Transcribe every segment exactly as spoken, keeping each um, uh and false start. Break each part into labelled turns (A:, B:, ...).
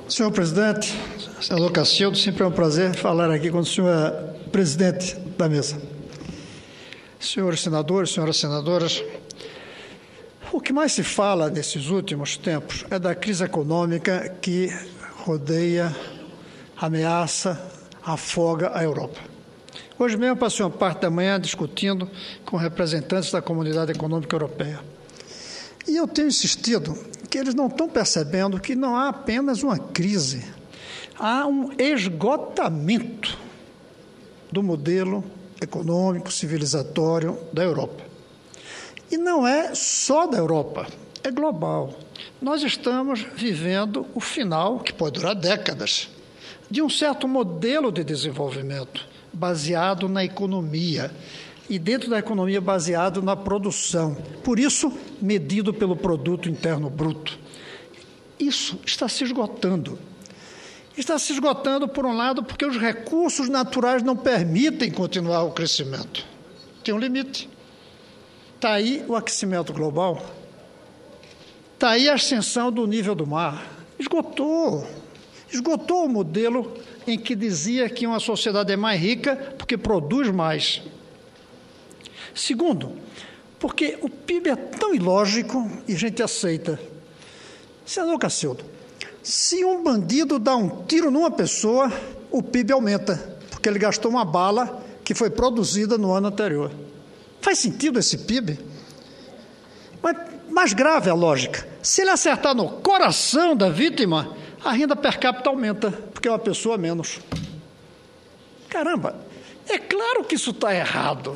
A: Senhor presidente, senador Cacildo, sempre é um prazer falar aqui com o senhor presidente da mesa. Senhores senadores, senhoras senadoras, o que mais se fala nesses últimos tempos é da crise econômica que rodeia, ameaça, afoga a Europa. Hoje mesmo passei uma parte da manhã discutindo com representantes da Comunidade Econômica Europeia. E eu tenho insistido que eles não estão percebendo que não há apenas uma crise, há um esgotamento do modelo econômico, civilizatório da Europa. E não é só da Europa, é global. Nós estamos vivendo o final, que pode durar décadas, de um certo modelo de desenvolvimento baseado na economia, e dentro da economia baseado na produção, por isso medido pelo produto interno bruto. Isso está se esgotando. Está se esgotando, por um lado, porque os recursos naturais não permitem continuar o crescimento. Tem um limite. Está aí o aquecimento global. Está aí a ascensão do nível do mar. Esgotou. Esgotou o modelo em que dizia que uma sociedade é mais rica porque produz mais. Segundo, porque o P I B é tão ilógico e a gente aceita. Senador Cacildo, se um bandido dá um tiro numa pessoa, o P I B aumenta, porque ele gastou uma bala que foi produzida no ano anterior. Faz sentido esse P I B? Mas mais grave a lógica. Se ele acertar no coração da vítima, a renda per capita aumenta, porque é uma pessoa a menos. Caramba, é claro que isso está errado.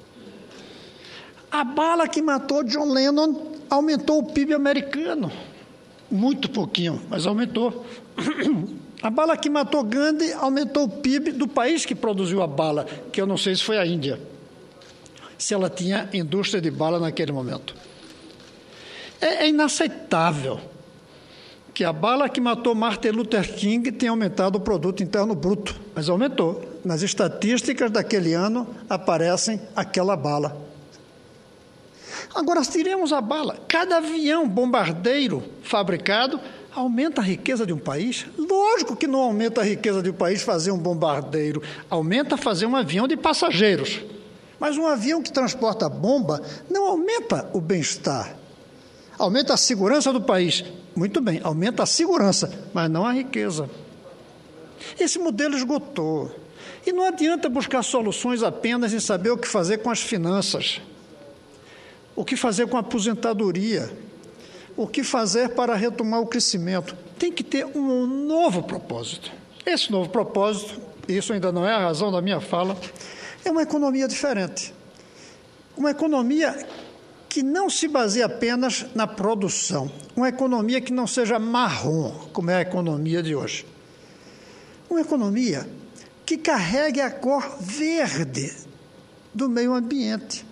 A: A bala que matou John Lennon aumentou o P I B americano. Muito pouquinho, mas aumentou. A bala que matou Gandhi aumentou o P I B do país que produziu a bala, que eu não sei se foi a Índia, se ela tinha indústria de bala naquele momento. É, é inaceitável que a bala que matou Martin Luther King tenha aumentado o produto interno bruto, mas aumentou. Nas estatísticas daquele ano aparecem aquela bala. Agora, se tiremos a bala, cada avião bombardeiro fabricado aumenta a riqueza de um país? Lógico que não aumenta a riqueza de um país fazer um bombardeiro, aumenta fazer um avião de passageiros. Mas um avião que transporta bomba não aumenta o bem-estar. Aumenta a segurança do país. Muito bem, aumenta a segurança, mas não a riqueza. Esse modelo esgotou. E não adianta buscar soluções apenas em saber o que fazer com as finanças. O que fazer com a aposentadoria? O que fazer para retomar o crescimento? Tem que ter um novo propósito. Esse novo propósito, isso ainda não é a razão da minha fala, é uma economia diferente. Uma economia que não se baseia apenas na produção. Uma economia que não seja marrom, como é a economia de hoje. Uma economia que carregue a cor verde do meio ambiente.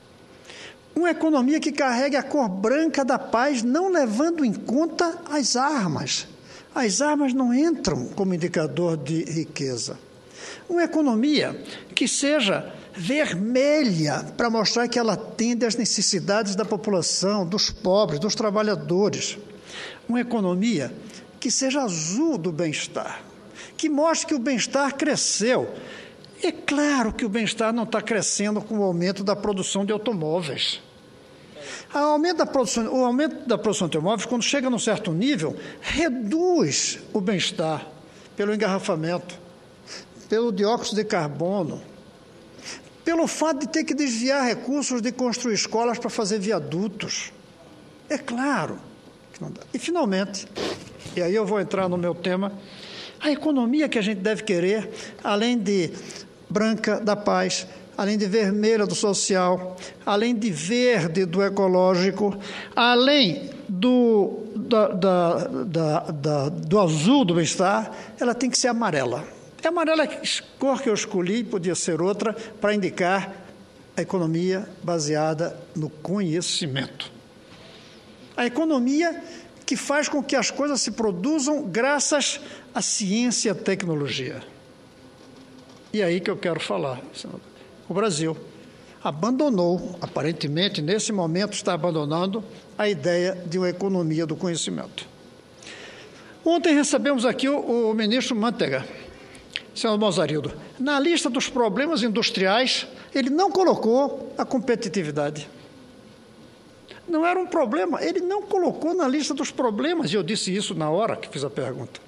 A: Uma economia que carregue a cor branca da paz, não levando em conta as armas. As armas não entram como indicador de riqueza. Uma economia que seja vermelha, para mostrar que ela atende às necessidades da população, dos pobres, dos trabalhadores. Uma economia que seja azul do bem-estar, que mostre que o bem-estar cresceu. É claro que o bem-estar não está crescendo com o aumento da produção de automóveis. O aumento da produção, o aumento da produção de automóveis, quando chega num certo nível, reduz o bem-estar pelo engarrafamento, pelo dióxido de carbono, pelo fato de ter que desviar recursos de construir escolas para fazer viadutos. É claro que não dá. E, finalmente, e aí eu vou entrar no meu tema, a economia que a gente deve querer, além de branca da paz, além de vermelha do social, além de verde do ecológico, além do, da, da, da, da, do azul do bem-estar, ela tem que ser amarela. É amarela a cor que eu escolhi, podia ser outra, para indicar a economia baseada no conhecimento. A economia que faz com que as coisas se produzam graças à ciência e à tecnologia. E é aí que eu quero falar, senador. O Brasil abandonou, aparentemente, nesse momento está abandonando, a ideia de uma economia do conhecimento. Ontem recebemos aqui o, o ministro Mantega, senhor Mozarildo. Na lista dos problemas industriais, ele não colocou a competitividade. Não era um problema, ele não colocou na lista dos problemas, e eu disse isso na hora que fiz a pergunta.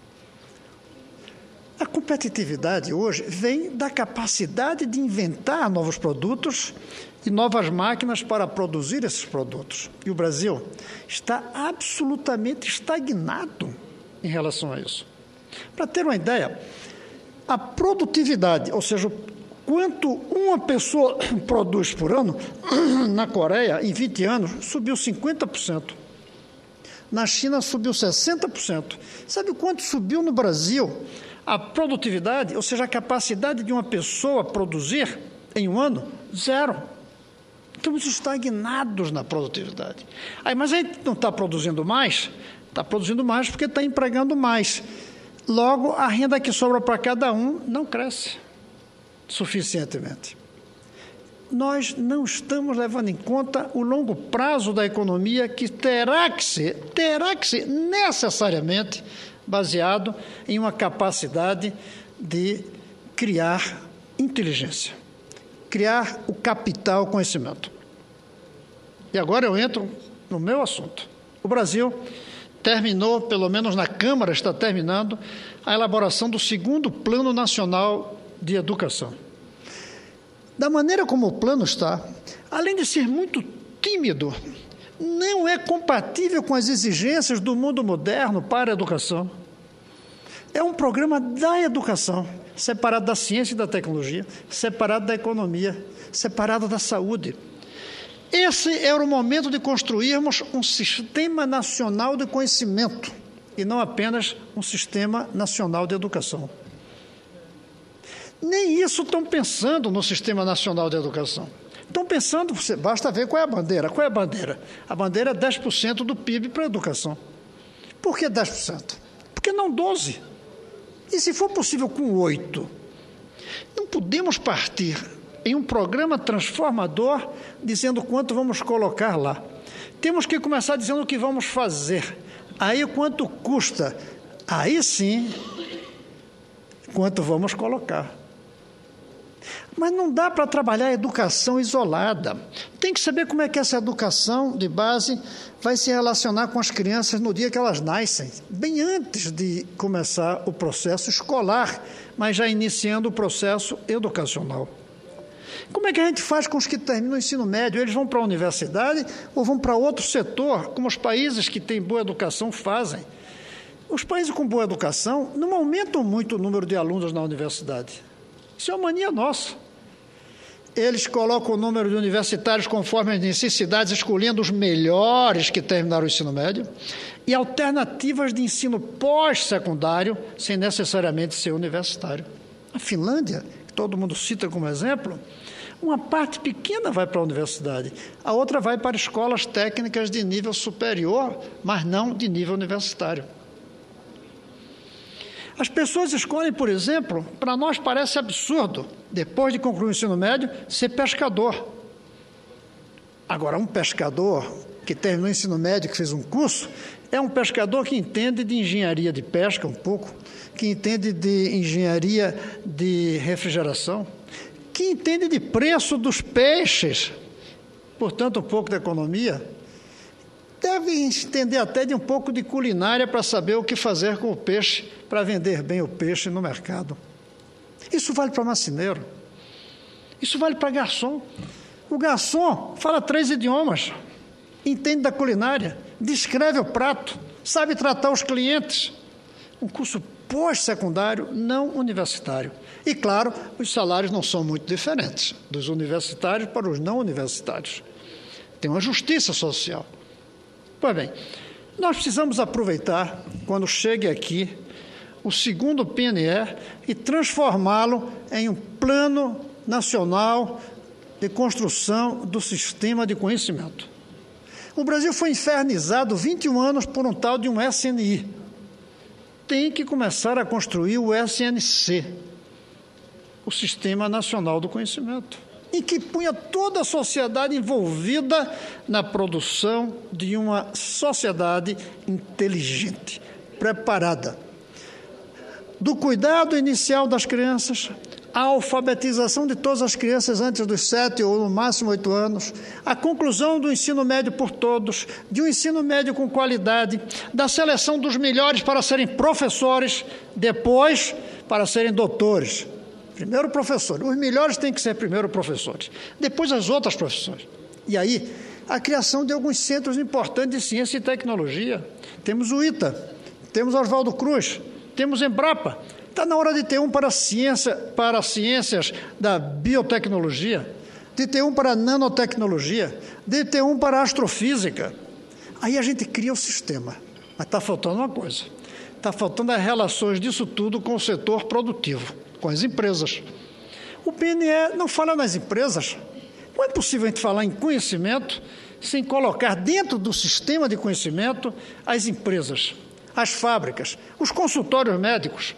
A: A competitividade hoje vem da capacidade de inventar novos produtos e novas máquinas para produzir esses produtos. E o Brasil está absolutamente estagnado em relação a isso. Para ter uma ideia, a produtividade, ou seja, quanto uma pessoa produz por ano, na Coreia, em vinte anos, subiu cinquenta por cento. Na China, subiu sessenta por cento. Sabe quanto subiu no Brasil a produtividade, ou seja, a capacidade de uma pessoa produzir em um ano? Zero. Estamos estagnados na produtividade. Aí, mas a gente não está produzindo mais? Está produzindo mais porque está empregando mais. Logo, a renda que sobra para cada um não cresce suficientemente. Nós não estamos levando em conta o longo prazo da economia, que terá que ser, terá que ser necessariamente baseado em uma capacidade de criar inteligência, criar o capital conhecimento. E agora eu entro no meu assunto. O Brasil terminou, pelo menos na Câmara está terminando, a elaboração do segundo Plano Nacional de Educação. Da maneira como o plano está, além de ser muito tímido, não é compatível com as exigências do mundo moderno para a educação. É um programa da educação, separado da ciência e da tecnologia, separado da economia, separado da saúde. Esse era o momento de construirmos um sistema nacional de conhecimento e não apenas um sistema nacional de educação. Nem isso estão pensando no Sistema Nacional de Educação. Estão pensando, basta ver qual é a bandeira. Qual é a bandeira? A bandeira é dez por cento do P I B para a educação. Por que dez por cento? Por que não doze por cento? E se for possível com oito por cento? Não podemos partir em um programa transformador dizendo quanto vamos colocar lá. Temos que começar dizendo o que vamos fazer. Aí quanto custa? Aí sim, quanto vamos colocar. Mas não dá para trabalhar a educação isolada. Tem que saber como é que essa educação de base vai se relacionar com as crianças no dia que elas nascem, bem antes de começar o processo escolar, mas já iniciando o processo educacional. Como é que a gente faz com os que terminam o ensino médio? Eles vão para a universidade ou vão para outro setor, como os países que têm boa educação fazem? Os países com boa educação não aumentam muito o número de alunos na universidade. Isso é uma mania nossa. Eles colocam o número de universitários conforme as necessidades, escolhendo os melhores que terminaram o ensino médio, e alternativas de ensino pós-secundário, sem necessariamente ser universitário. A Finlândia, que todo mundo cita como exemplo, uma parte pequena vai para a universidade, a outra vai para escolas técnicas de nível superior, mas não de nível universitário. As pessoas escolhem, por exemplo, para nós parece absurdo, depois de concluir o ensino médio, ser pescador. Agora, um pescador que terminou o ensino médio, que fez um curso, é um pescador que entende de engenharia de pesca um pouco, que entende de engenharia de refrigeração, que entende de preço dos peixes, portanto, um pouco de economia. Deve entender até de um pouco de culinária para saber o que fazer com o peixe, para vender bem o peixe no mercado. Isso vale para marceneiro. Isso vale para garçom. O garçom fala três idiomas, entende da culinária, descreve o prato, sabe tratar os clientes. Um curso pós-secundário, não universitário. E, claro, os salários não são muito diferentes dos universitários para os não universitários. Tem uma justiça social. Pois bem, nós precisamos aproveitar, quando chegue aqui, o segundo P N E e transformá-lo em um plano nacional de construção do sistema de conhecimento. O Brasil foi infernizado vinte e um anos por um tal de um S N I. Tem que começar a construir o S N C, o Sistema Nacional do Conhecimento, em que punha toda a sociedade envolvida na produção de uma sociedade inteligente, preparada. Do cuidado inicial das crianças, a alfabetização de todas as crianças antes dos sete ou no máximo oito anos, a conclusão do ensino médio por todos, de um ensino médio com qualidade, da seleção dos melhores para serem professores, depois para serem doutores. Primeiro professor, os melhores têm que ser primeiro professores, depois as outras profissões. E aí, a criação de alguns centros importantes de ciência e tecnologia. Temos o ITA, temos Oswaldo Cruz, temos Embrapa. Está na hora de ter um para, ciência, para ciências da biotecnologia, de ter um para nanotecnologia, de ter um para astrofísica. Aí a gente cria o sistema. Mas está faltando uma coisa. Está faltando as relações disso tudo com o setor produtivo, com as empresas. O P N E não fala nas empresas. Como é possível a gente falar em conhecimento sem colocar dentro do sistema de conhecimento as empresas, as fábricas, os consultórios médicos?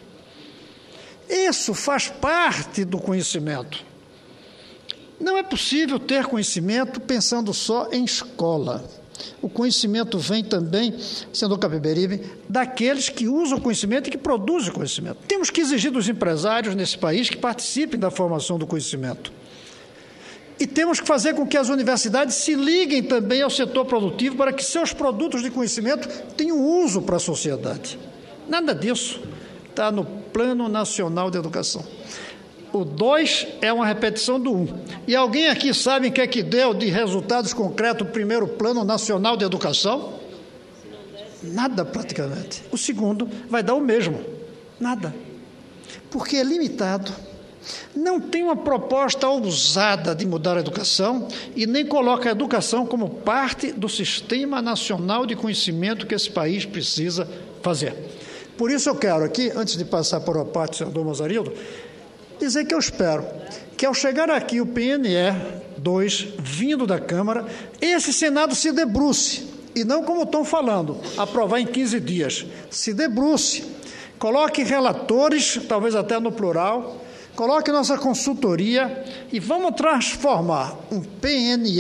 A: Isso faz parte do conhecimento. Não é possível ter conhecimento pensando só em escola. O conhecimento vem também, senador Capiberibe, daqueles que usam o conhecimento e que produzem o conhecimento. Temos que exigir dos empresários nesse país que participem da formação do conhecimento. E temos que fazer com que as universidades se liguem também ao setor produtivo para que seus produtos de conhecimento tenham uso para a sociedade. Nada disso está no Plano Nacional de Educação. O dois é uma repetição do um. E alguém aqui sabe o que é que deu de resultados concretos o primeiro Plano Nacional de Educação? Nada, praticamente. O segundo vai dar o mesmo. Nada. Porque é limitado. Não tem uma proposta ousada de mudar a educação e nem coloca a educação como parte do Sistema Nacional de Conhecimento que esse país precisa fazer. Por isso eu quero aqui, antes de passar para o parte do senador Mozarildo, dizer que eu espero que ao chegar aqui o P N E dois, vindo da Câmara, esse Senado se debruce, e não como estão falando, aprovar em quinze dias, se debruce, coloque relatores, talvez até no plural, coloque nossa consultoria e vamos transformar um P N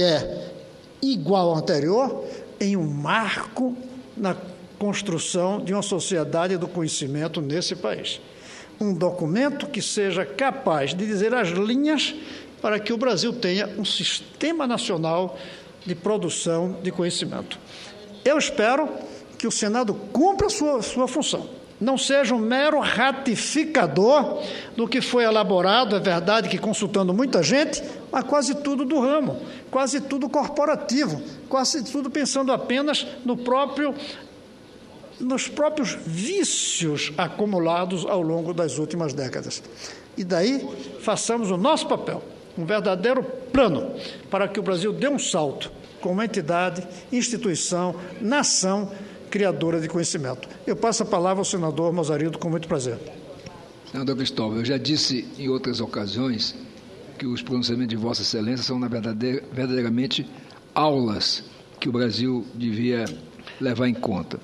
A: E igual ao anterior em um marco na construção de uma sociedade do conhecimento nesse país. Um documento que seja capaz de dizer as linhas para que o Brasil tenha um sistema nacional de produção de conhecimento. Eu espero que o Senado cumpra a sua, sua função. Não seja um mero ratificador do que foi elaborado, é verdade que consultando muita gente, mas quase tudo do ramo, quase tudo corporativo, quase tudo pensando apenas no próprio nos próprios vícios acumulados ao longo das últimas décadas. E daí, façamos o nosso papel, um verdadeiro plano para que o Brasil dê um salto como entidade, instituição, nação criadora de conhecimento. Eu passo a palavra ao senador Mozarildo com muito prazer.
B: Senador Cristóvão, eu já disse em outras ocasiões que os pronunciamentos de Vossa Excelência são, na verdade, verdadeiramente aulas que o Brasil devia levar em conta.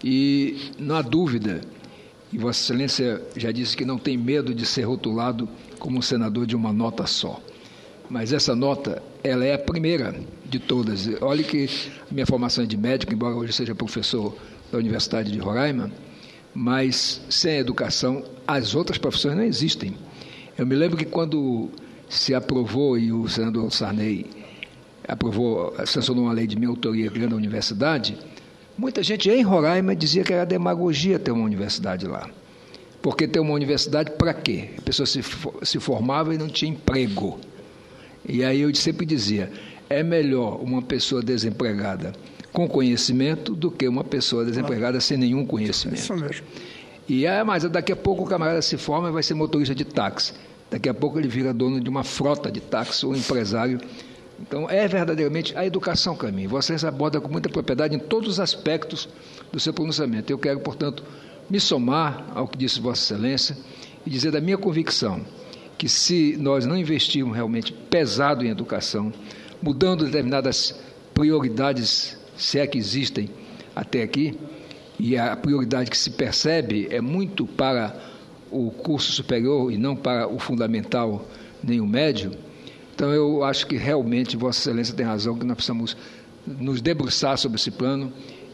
B: E não há dúvida, e Vossa Excelência já disse que não tem medo de ser rotulado como um senador de uma nota só. Mas essa nota, ela é a primeira de todas. Olhe que a minha formação é de médico, embora hoje seja professor da Universidade de Roraima, mas sem a educação, as outras profissões não existem. Eu me lembro que quando se aprovou, e o senador Sarney aprovou, sancionou uma lei de minha autoria criando a universidade, muita gente em Roraima dizia que era demagogia ter uma universidade lá. Porque ter uma universidade para quê? A pessoa se, se formava e não tinha emprego. E aí eu sempre dizia, é melhor uma pessoa desempregada com conhecimento do que uma pessoa desempregada sem nenhum conhecimento. Isso mesmo. E é, mas daqui a pouco o camarada se forma e vai ser motorista de táxi. Daqui a pouco ele vira dono de uma frota de táxi ou empresário. Então, é verdadeiramente a educação, caminho. Você aborda com muita propriedade em todos os aspectos do seu pronunciamento. Eu quero, portanto, me somar ao que disse Vossa Excelência e dizer da minha convicção que se nós não investirmos realmente pesado em educação, mudando determinadas prioridades, se é que existem até aqui, e a prioridade que se percebe é muito para o curso superior e não para o fundamental nem o médio. Então, eu acho que realmente Vossa Excelência tem razão, que nós precisamos nos debruçar sobre esse plano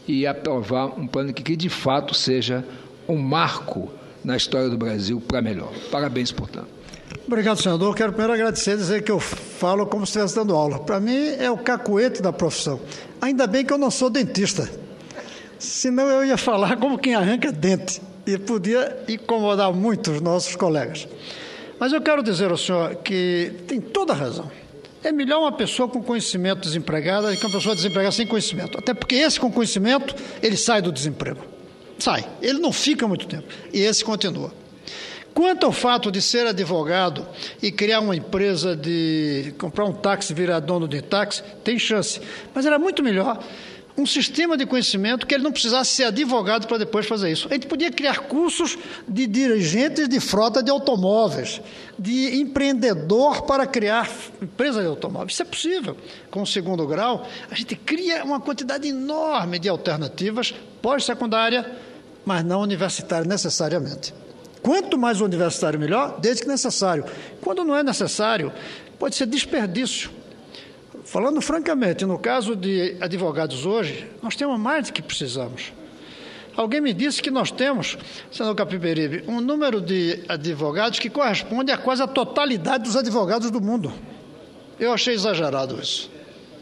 B: e aprovar um plano que, que de fato seja um marco na história do Brasil para melhor. Parabéns, portanto.
A: Obrigado, senador. Quero primeiro agradecer e dizer que eu falo como se estivesse dando aula. Para mim é o cacuete da profissão. Ainda bem que eu não sou dentista, senão eu ia falar como quem arranca dente e podia incomodar muito os nossos colegas. Mas eu quero dizer ao senhor que tem toda a razão. É melhor uma pessoa com conhecimento desempregada do que uma pessoa desempregada sem conhecimento. Até porque esse com conhecimento, ele sai do desemprego. Sai. Ele não fica muito tempo. E esse continua. Quanto ao fato de ser advogado e criar uma empresa de comprar um táxi, virar dono de táxi, tem chance. Mas era muito melhor um sistema de conhecimento que ele não precisasse ser advogado para depois fazer isso. A gente podia criar cursos de dirigentes de frota de automóveis, de empreendedor para criar empresa de automóveis. Isso é possível. Com o segundo grau, a gente cria uma quantidade enorme de alternativas pós-secundária, mas não universitária necessariamente. Quanto mais universitário, melhor, desde que necessário. Quando não é necessário, pode ser desperdício. Falando francamente, no caso de advogados hoje, nós temos mais do que precisamos. Alguém me disse que nós temos, senador Capiberibe, um número de advogados que corresponde a quase a totalidade dos advogados do mundo. Eu achei exagerado isso.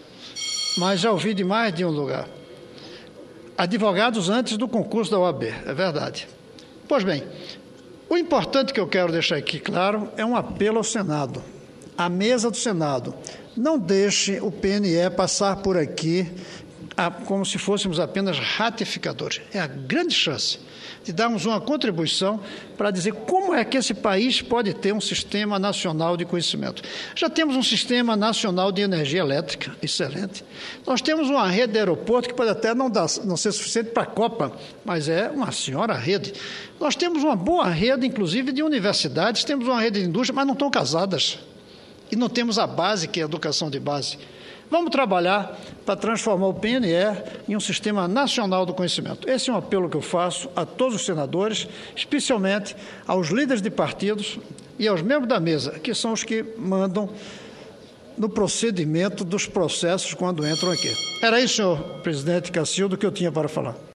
A: Mas já ouvi de mais de um lugar. Advogados antes do concurso da O A B, é verdade. Pois bem, o importante que eu quero deixar aqui claro é um apelo ao Senado, à mesa do Senado. Não deixe o P N E passar por aqui a, como se fôssemos apenas ratificadores. É a grande chance de darmos uma contribuição para dizer como é que esse país pode ter um sistema nacional de conhecimento. Já temos um sistema nacional de energia elétrica, excelente. Nós temos uma rede de aeroporto que pode até não, dar, não ser suficiente para a Copa, mas é uma senhora rede. Nós temos uma boa rede, inclusive, de universidades, temos uma rede de indústria, mas não estão casadas. E não temos a base, que é a educação de base. Vamos trabalhar para transformar o P N E em um sistema nacional do conhecimento. Esse é um apelo que eu faço a todos os senadores, especialmente aos líderes de partidos e aos membros da mesa, que são os que mandam no procedimento dos processos quando entram aqui. Era isso, senhor presidente Cacildo, que eu tinha para falar.